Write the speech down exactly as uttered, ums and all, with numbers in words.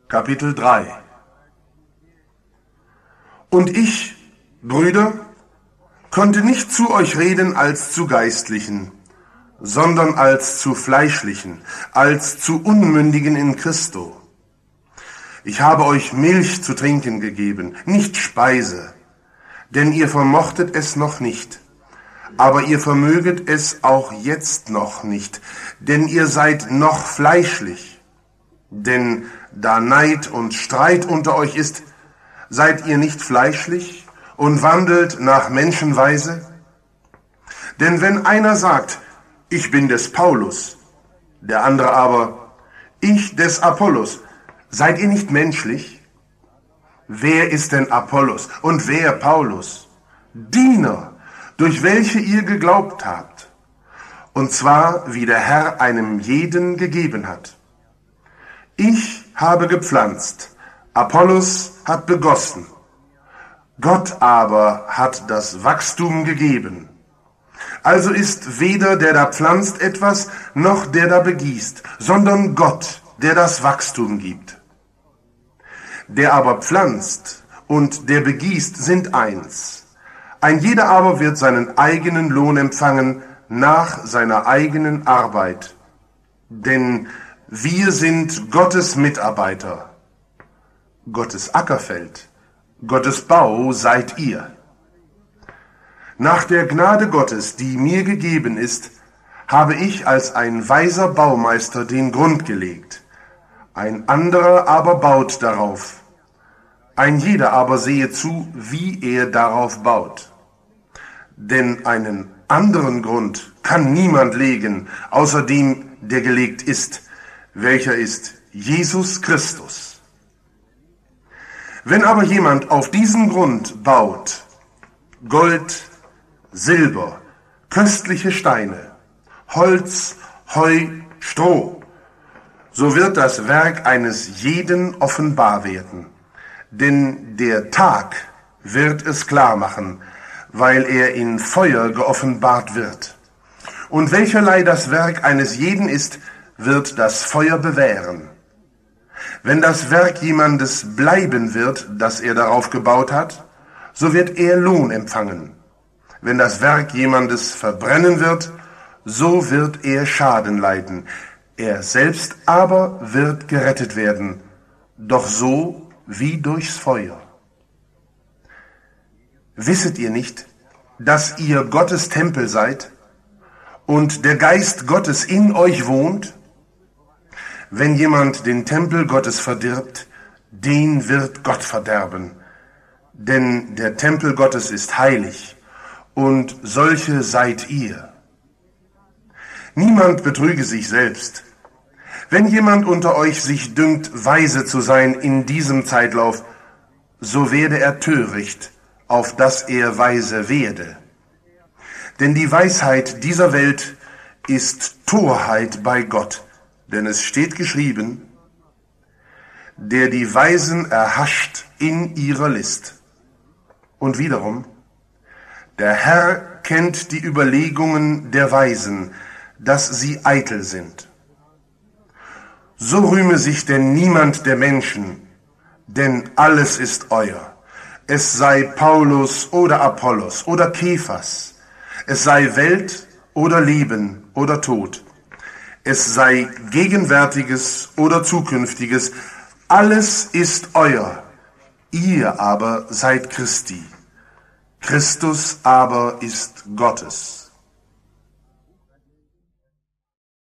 Kapitel drei. Und ich, Brüder, konnte nicht zu euch reden als zu Geistlichen, sondern als zu Fleischlichen, als zu Unmündigen in Christo. Ich habe euch Milch zu trinken gegeben, nicht Speise, denn ihr vermochtet es noch nicht. Aber ihr vermöget es auch jetzt noch nicht, denn ihr seid noch fleischlich. Denn da Neid und Streit unter euch ist, seid ihr nicht fleischlich und wandelt nach Menschenweise? Denn wenn einer sagt, ich bin des Paulus, der andere aber, ich des Apollos, seid ihr nicht menschlich? Wer ist denn Apollos und wer Paulus? Diener, durch welche ihr geglaubt habt, und zwar wie der Herr einem jeden gegeben hat. Ich habe gepflanzt, Apollos hat begossen, Gott aber hat das Wachstum gegeben. Also ist weder der da pflanzt etwas, noch der da begießt, sondern Gott, der das Wachstum gibt. Der aber pflanzt und der begießt sind eins. Ein jeder aber wird seinen eigenen Lohn empfangen nach seiner eigenen Arbeit. Denn wir sind Gottes Mitarbeiter. Gottes Ackerfeld, Gottes Bau seid ihr. Nach der Gnade Gottes, die mir gegeben ist, habe ich als ein weiser Baumeister den Grund gelegt. Ein anderer aber baut darauf. Ein jeder aber sehe zu, wie er darauf baut. Denn einen anderen Grund kann niemand legen, außer dem, der gelegt ist, welcher ist Jesus Christus. Wenn aber jemand auf diesen Grund baut, Gold, Silber, köstliche Steine, Holz, Heu, Stroh, so wird das Werk eines jeden offenbar werden. Denn der Tag wird es klar machen, weil er in Feuer geoffenbart wird. Und welcherlei das Werk eines jeden ist, wird das Feuer bewähren. Wenn das Werk jemandes bleiben wird, das er darauf gebaut hat, so wird er Lohn empfangen. Wenn das Werk jemandes verbrennen wird, so wird er Schaden leiden. Er selbst aber wird gerettet werden, doch so wie durchs Feuer. Wisset ihr nicht, dass ihr Gottes Tempel seid und der Geist Gottes in euch wohnt? Wenn jemand den Tempel Gottes verdirbt, den wird Gott verderben. Denn der Tempel Gottes ist heilig, und solche seid ihr. Niemand betrüge sich selbst. Wenn jemand unter euch sich dünkt, weise zu sein in diesem Zeitlauf, so werde er töricht, auf dass er weise werde. Denn die Weisheit dieser Welt ist Torheit bei Gott, denn es steht geschrieben, der die Weisen erhascht in ihrer List. Und wiederum, der Herr kennt die Überlegungen der Weisen, dass sie eitel sind. So rühme sich denn niemand der Menschen, denn alles ist euer. Es sei Paulus oder Apollos oder Kephas, es sei Welt oder Leben oder Tod, es sei Gegenwärtiges oder Zukünftiges, alles ist euer, ihr aber seid Christi, Christus aber ist Gottes.